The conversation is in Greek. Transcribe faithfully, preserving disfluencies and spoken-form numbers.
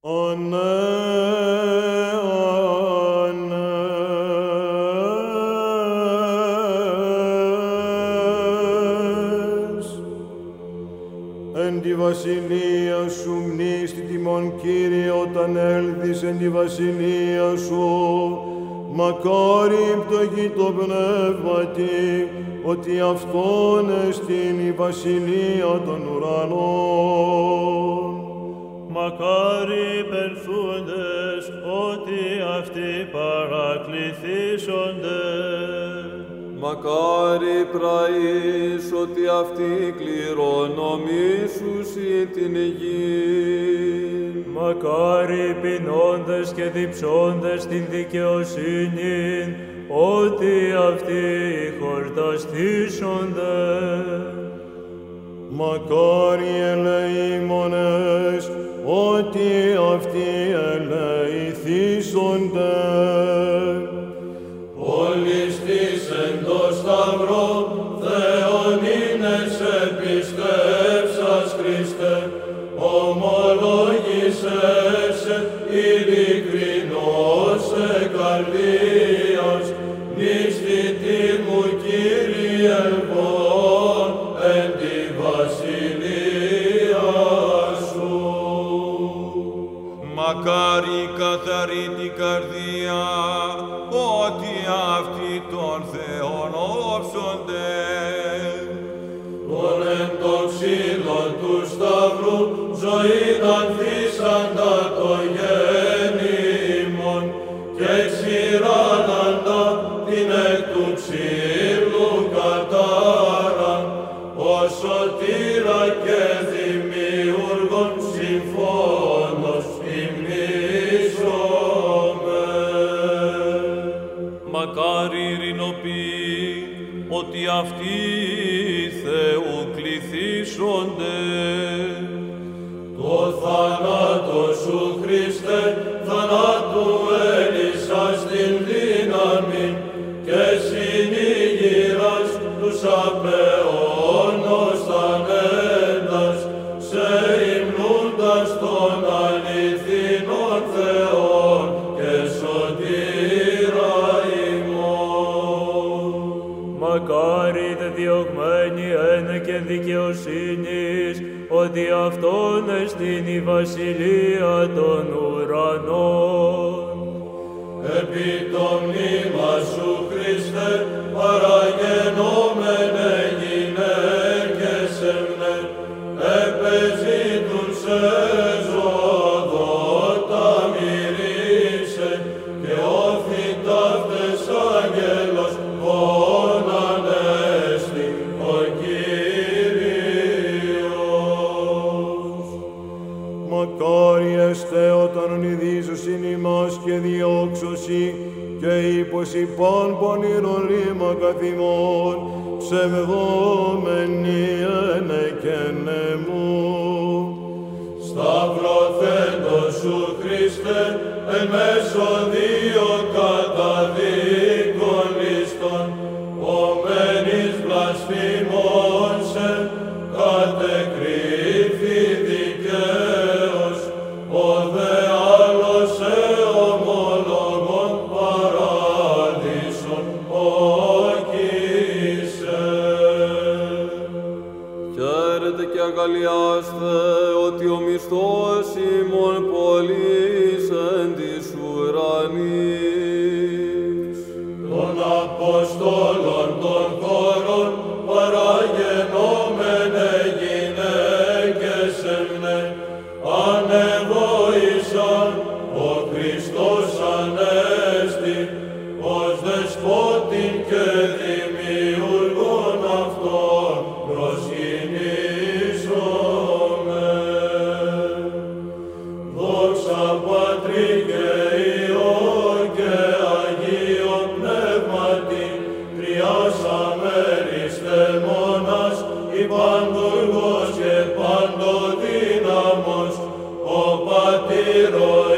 Εν τη βασιλεία σου μνήστη τιμών, Κύριε, όταν έλθεις εν τη βασιλεία σου. Μακάρι πτωχή το πνεύματι, ότι αυτόν εστίν η βασιλεία των ουρανών. Μακάρι περθούντες, ότι αυτοί παρακληθήσονται. Μακάρι πραείς, ότι αυτοί κληρονομήσουσι την γη. Μακάρι πεινώντες και διψώντες την δικαιοσύνη, ότι αυτοί χορταστήσονται. Μακάρι ελεήμονες, ότι αυτοί ελεηθήσονται. Πολιστής εν το σταυρό, Θεόν είναι σε πιστεύσας, Χριστέ, ομολόγησέσαι ειλικρινώς σε καρδίας, νηστητή μου, Κύριε, ελπών εν τη βασιλεία σου. Μακάρι καθαρή την καρδία, ότι αυτοί τον Θεόν όψονται. Τον εν το ξύλο του σταυρού, ζωήν ανθίσαντα το γέννημον, και ξηράναντα την εκ του ξύλου κατάραν, ως σωτήρα και δημιουργών συμφώνος υμνήσομαι. Μακάρι ειρηνοποιοί, ότι αυτοί Θεού κληθήσονται. Το θάνατο σου, Χριστέ, θανάτου έλυσας την δύναμη, και συνήγηρας τους απεώνος θανέντας, σε υμνούντας τον αληθινόν Θεόν και σωτήρα ημών. Μακάρι δε διωγμένοι ένεκεν δικαιοσύνης, ότι αυτόν εστίν η βασιλεία των ουρανών. Επί το μνήμα σου, Χριστέ, παραγενόμενε γυναίκες εμνε, επεζήτουν σε ζωοδότα μυρίσε, και όφι ταύτες άγγελος πόναν έστι ο Κύριος. Μακάρι εστέ όταν ονειδίζωσιν ημάς και διώξωσι, και ύποσι παν πονηρών ρήμα καθ' ημών, ψευδόμενοι ένεκεν εμού. Σταυρωθέντος σου, Χριστέ, εν μέσω δύο καταδίκων ληστών, ομένης βλασφημών σε κατεκρίθη δικαίως, ο δε άλλος σε ομολογών παράδεισον όκησε. Χαίρετε και αγαλιάστε, ότι ο μισθός ημών πολύς εν της ουρανής. Των Αποστόλων των χώρων παραγενόμενε γυναίκες εμνε, ανεβόησαν ο Χριστός Ανέστη, ως δεσπότην και δημιουργών αυτών προσκυνήσομαι. Δόξα Πατρί και Υιό και Αγίο Πνεύματι, τριάς αμέριστε μόνας, η παντουργός και παντοδύναμος, ο Πατήρ, ο